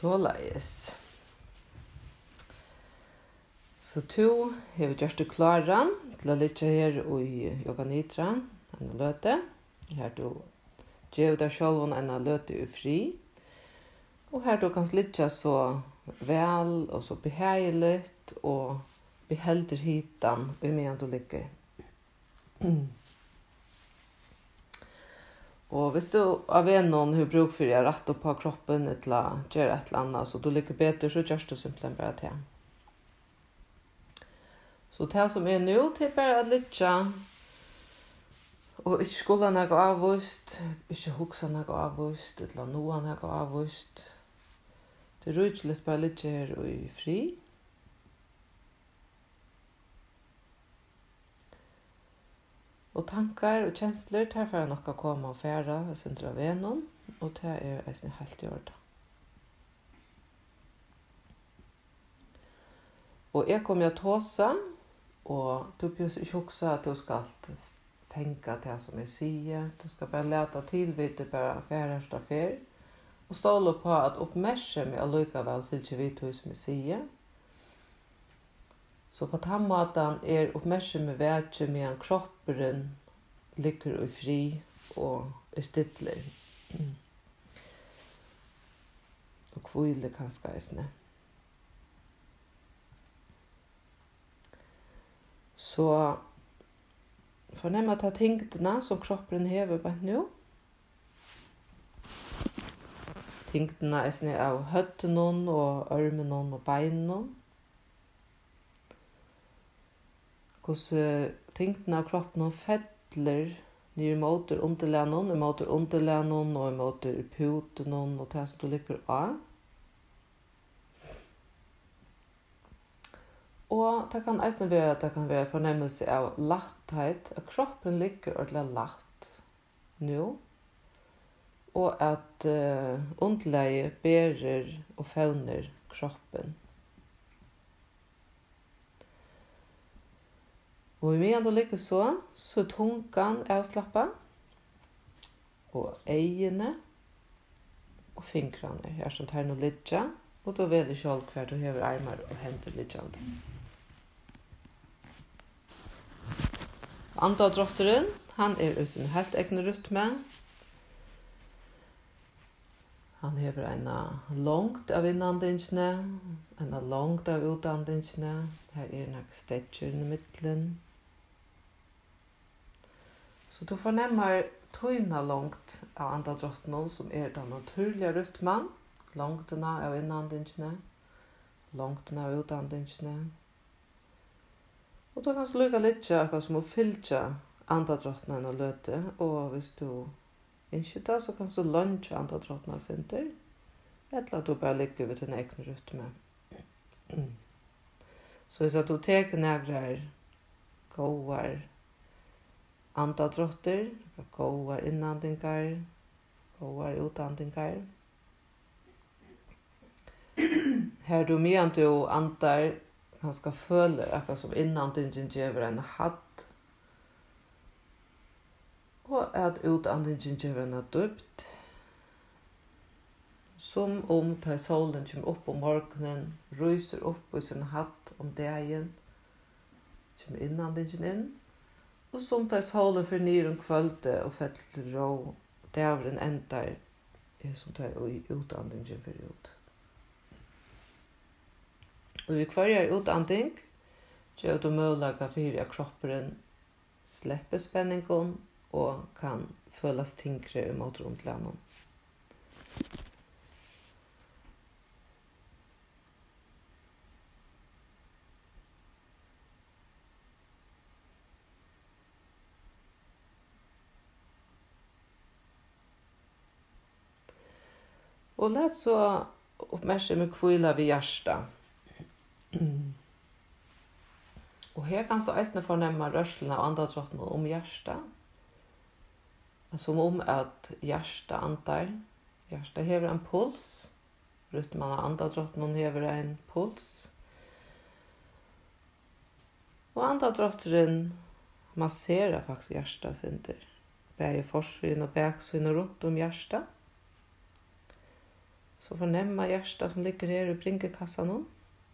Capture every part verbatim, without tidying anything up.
Såleis. Så to har vi gjort det klare til å ligge her i Yoga Nidra, en løte. Her du gjør deg selv en løte i fri. Og her du kan ligge så vel og så behagelig og behelder hitan i medan du ligger. Og hvis du av en noen har bruk for å rette på kroppen til å gjøre et eller annet, så du ligger bedre, så gjør du simpelthen bare til. Så det som er nå, det er bare å ligge og ikke skulle noe avvist, ikke huske noe avvist, eller noe noe avvist. Det er rydelig bare å ligge her og i fri. Og tankar og kjensler, der får jeg nok å komme og fære, jeg sender av venom, og det er jeg helt i orden. Og jeg kommer til å tåse, og du bør ikke huske at du skal fenke det som jeg sier, du skal bare lete tilvite bare fære efter fære, og ståle på at oppmerksom er likevel fyllt ikke vite hva som jeg sier. Så på den måten er oppmerksom med vekje med kroppen ligger i fri og er stidler. Og kvile kanskje eisne. Så fornem at ta tingene som kroppen hever på nå. Tingene eisne av høttene og ørmene og beinene. Hvordan tingene av kroppen fettler ned mot underlænen, mot underlænen og mot puten og det som du ligger av. Og det kan også være at det kan være fornemmelse av latthet, at kroppen ligger ordentlig latt nå, og at uh, underlæget bærer og fevner kroppen. Og i medan du ligger så, så er tungan avslappet, og øyene, og fingrene er som tar noe ligge, og du velger selv hver du hever armer og henter liggende. Andadrotteren, han er uten helt egne rytme. Han hever en langt av innandingsene, en langt av utandingsene. Her er noen stetcher i midten. Så du fornemmer tøyna langt av andadrottene, som er den naturlige rytmen. Langtene av innandingsene, langtene av utandingsene. Og du kan slukke litt akkurat som å fylle andadrottene og løte, og hvis du ikke da, så kan du lunge andadrottene sinter, eller at du bare ligger ved din egen rytme. Så hvis du teker nægrer gåer andadrotter, gåer innandingar, gåer utandingar, her du medan du andar ganske føler akkurat som innandingen gjør en hatt, og at utandingen gjør en dypt, som om da solen kommer opp om morgenen, ryser opp i sin hatt om dagen, kommer innandingen inn, og som da solen for ned om kvölde og fettler til rå, dævren endar er som da utandingen for ut. Og vi kvarjer utanding, gjør du mulig for at kroppen slipper spenningen og kan føles tyngre mot rundlænen. Og lett så oppmerksom med kvila ved hjertet. Og her kan så eisne fornemme rørslene av andadrottene om hjertet. Som om at hjertet andar. Hjertet hever en puls. Rytmen av andadrottene hever en puls. Og andadrotteren masserer faktisk hjertet sinter. Begge forsyn og baksyn og rundt om hjertet. Så fornemma hjärtat som ligger her i bringekassan.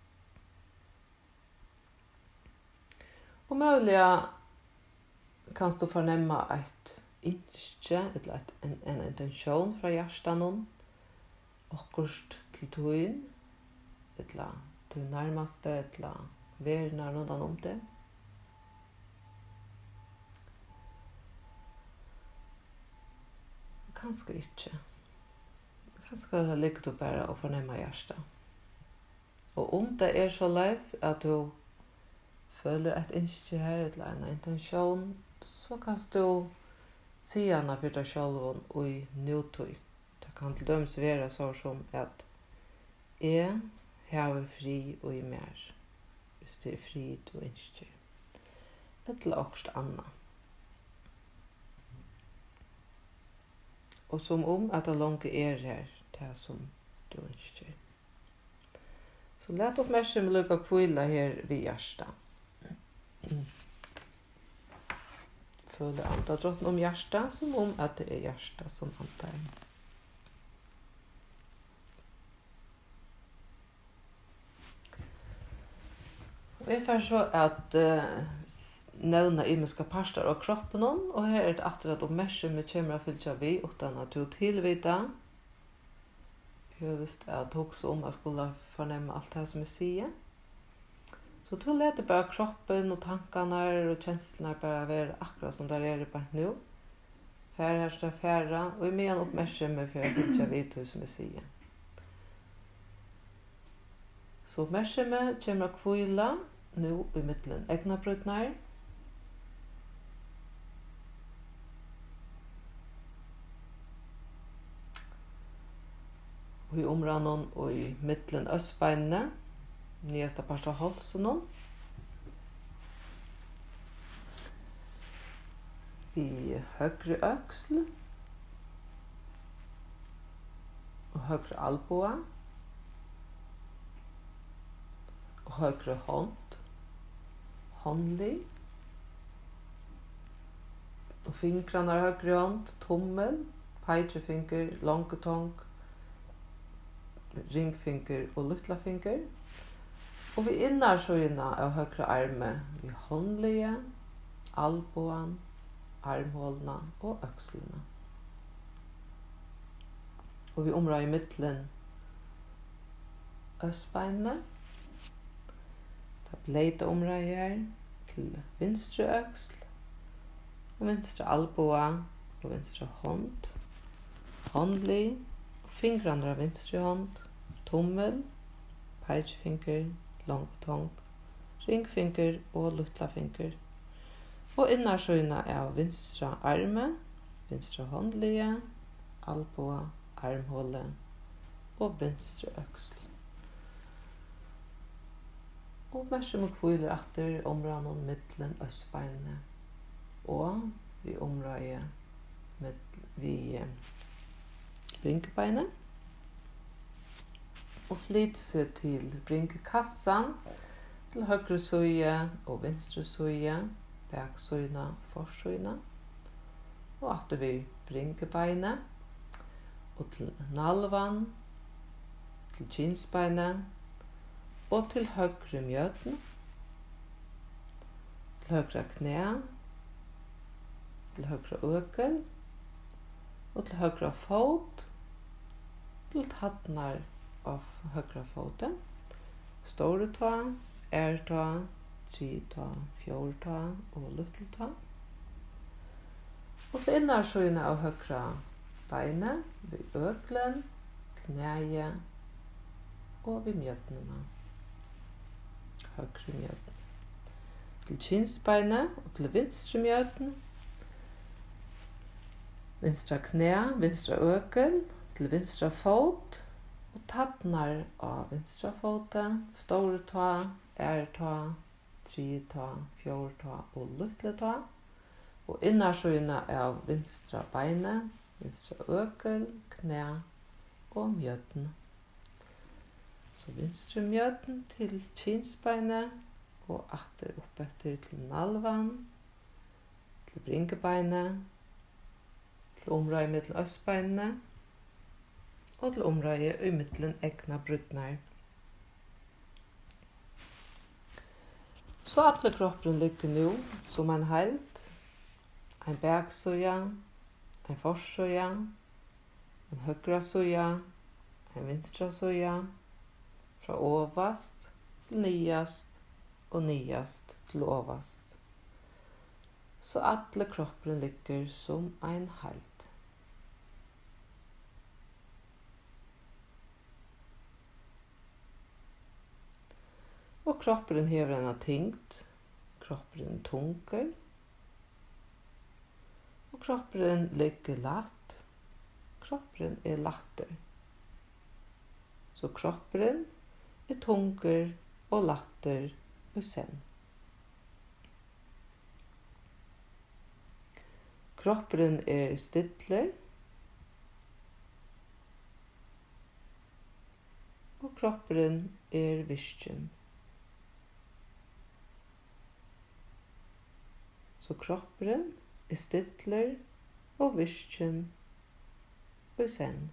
Og möjliga kan du fornemma ett inskje, eller et, en, en intention fra hjärtan. Akkurst til tøyen, eller til nærmeste, eller verden rundt om det. Kanskje ikke. Kanskje ligger du bare og fornemmer hjertet. Og om det er så leis at du føler et innskje her, eller en intensjon, så kan du si henne for deg selv og i nødtøy. Det kan til dømes være så som at jeg har fri og i mer, hvis det er fri og innskje. Eller også annet. Og som om at det langt er her, det som du ønsker. Så let oppmerksom lukka kvila her ved hjertet. Føler andadrotten om hjertet, som om at det er hjertet som antar. Og jeg får så at uh, nevna imiska parter av kroppen, og her er det atter at oppmerksomme kommer å fylle vi utan at du tilvita. Behøvest at også om at skulle fornemme alt det som jeg sier. Så du leter bare kroppen og tankene og kjenslene bare være akkurat som det er på nå. Færre her står færre, og jeg mener oppmerksomme for å fylle vi det som jeg sier. Så oppmerksomme kommer å kvile nå i midtelen egna brutner. Og i områden og i midtelen østbeinene, nyeste part av halsen. Vi høyre øksel og høyre alboa og høyre hånd, håndlig og fingrene er høyre hånd, tommel, peitrefinger, langetong, ringfinger og luttlafinger. Og vi innarsøyene av høyre arme, vi håndlige, alboen, armhålene og økslene. Og vi omrør i midtelen østbeinene. Det bleide omrør her til vinstre øksl, og vinstre alboa og vinstre hånd, håndlig, fingrene av vinstre hånd, tommel, peitfinger, langtong, ringfinger og luttlafinger. Og innarsøyene av vinstre arme, vinstre håndlige, alboa, armhåle og vinstre øksel. Og oppmerksom kviler etter områden midtelen østbeinene. Og vi områder med vi brinkebeinet. Og flyt seg til brinkekassan, til høyre søye og venstre søye, baksøyene og forsøyene. Og etter vi brinkebeinet, og til nalvan, til kinsbeinet, og til høyre mjøten, til høyre knæ, til høyre økel, og til høyre fot, til tattnar av høyre foten, store tå, ærtå, tritå, fjortå og lutteltå. Og til innarsøyene av høyre beinet, ved øklen, knæje og ved mjøtnene. Høyre mjøten. Til kinsbeinet og til vinstre mjøten, vinstra knæ, vinstra økel, til vinstra fot, og tattnar av vinstra foten, store tå, ærtå, tritå, fjortå og lutteltå. Og innarsøyene av vinstra beinet, vinstra økel, knæ og mjøten. Så vinstre mjøten til kinsbeinet, og atter opp etter til nalvan, til brinkebeinet, til området med til østbeinene, og til området i midten egna brudnar. Så alle kroppen ligger nå som en heilt, en baksøya, en forsøya, en høgra søya, en vinstra søya, fra ovast til nyast og nyast til ovast. Så alle kroppen ligger som en heilt. Og kroppen hever en tingt, kroppen tunker, og kroppen ligger latt, kroppen er latter. Så kroppen er tunker og latter og sen. Kroppen er stiller, og kroppen er visken. Så kroppen er stiller og visken og sen.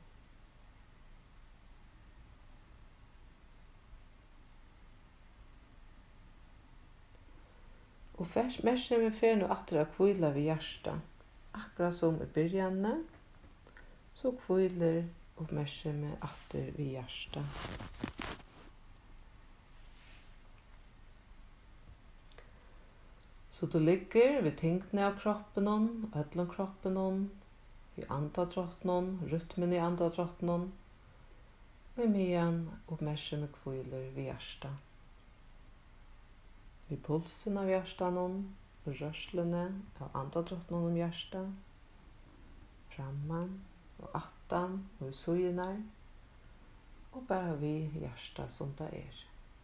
Og merker vi fer nå atter å kvile ved hjertet. Akkurat som i begynnelsen, så kviler og merker vi atter ved hjertet. Så du ligger ved tingene av kroppen, ødelen kroppen, i andadrotten, rytmen i andadrotten, og i myen oppmerksomme kviler ved hjertet. Ved pulsen av hjertet, og rørslene av andadrotten om hjertet, framman og attan og i søgene, og bare ved hjertet som det er.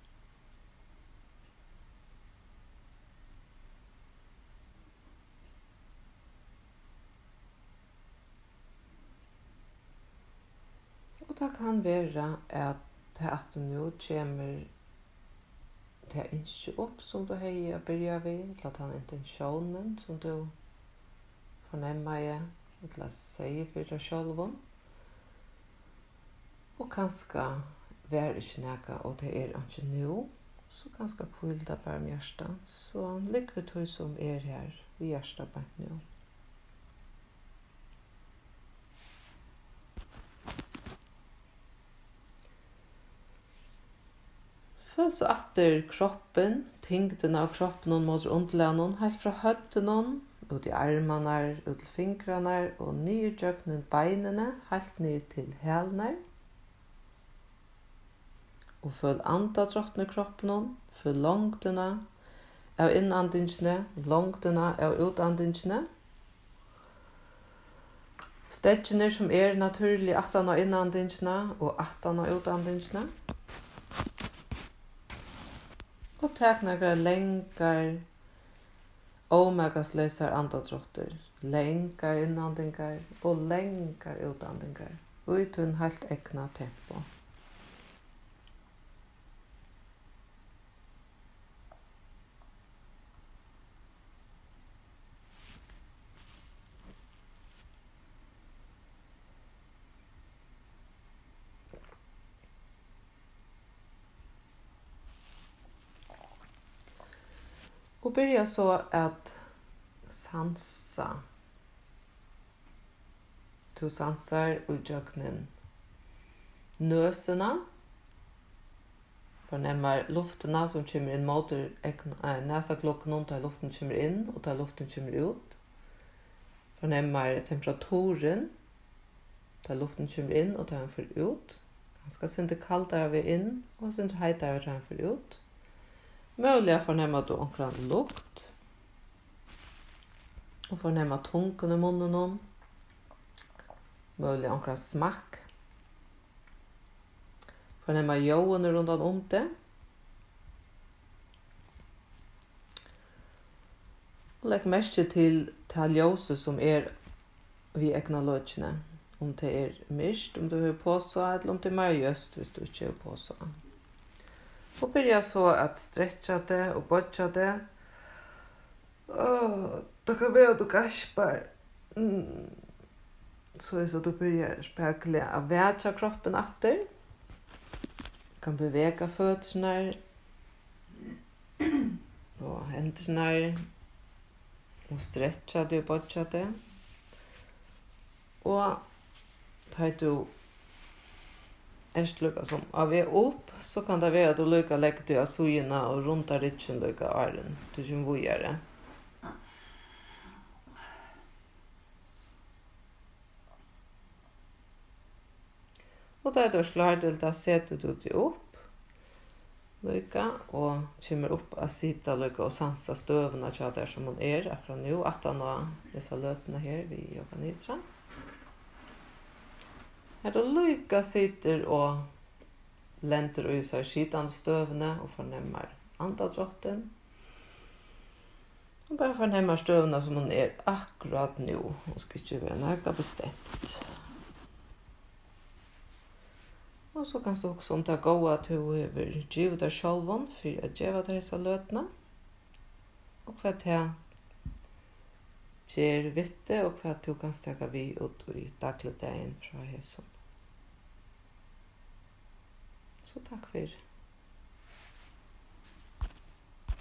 Og det kan være at det at du nå kommer til å innskje opp som du har å begynne ved, til at den intensjonen som du fornemmer i, til å si for deg selv. Og kanskje være ikke noe, og det er ikke nå, så kanskje kvile deg bare med hjertet. Så ligger vi til som er her, ved hjertet bare nå. Så atter kroppen, tingten av kroppen og mot underlanen, helt fra høttene, ut i armene, ut til fingrene, og nye djøknen beinene, helt ned til hælene. Og følg andadrottene i kroppen, følg langtene av innandingene, langtene av utandingene. Stedsene som er naturlig attan av innandingene, og attan av utandingene. Og takk noen lengar omegasløser andadrotter, lengar innandingar og lengar utandingar, ut en helt egna tempo. Og begynner så at sansa. Du sansar utjøknen nøsene, fornemmer luftene som kommer inn mot næsaklokken, da luften kommer inn og da luften kommer ut. Fornemmer temperaturen, da luften kommer inn og da den får ut. Ganske sint kaldere vi inn og sint heitere da den får ut. Mulig å fornemme du omkring lukt. Og fornemme tungen i munnen. Mulig omkring smakk. Fornemme jøene rundt om det. Og legg merke til taljose som er vi egna løgjene. Om det er mist, om du har på så, eller om det er mer just hvis du ikke har på så. Og begynner så at stretcha det og bodja det. Åh, det kan være at du gasper. Mm. så är så du börjar spekla av vätja kroppen åter. Kan bevega fötterna och händerna och stretcha det och botcha det. Och tar du erst lukka som av vi upp så kan det vara att du lukka lägger du av sujorna och runta ritchen lukka arren. Du kan vujare. Och då är du klar till att sätta du dig upp lukka och kommer upp att sitta lukka och sansa stövna tja där som hon är akkurat nu. Att han har dessa löpna här vid yoga nidra. Här då lukka sitter och länter och isar skitande stövna och förnämmar andadrotten. Och bara förnämmar stövna som hon är akkurat nu. Hon ska inte vara näka bestämt. Och så kan du också om det gå att du över givet dig själv för att ge dig dessa lötna. Och för att jag ger vitte och för att du kan stäcka vid ut i dagligdagen från hässon. Så tack för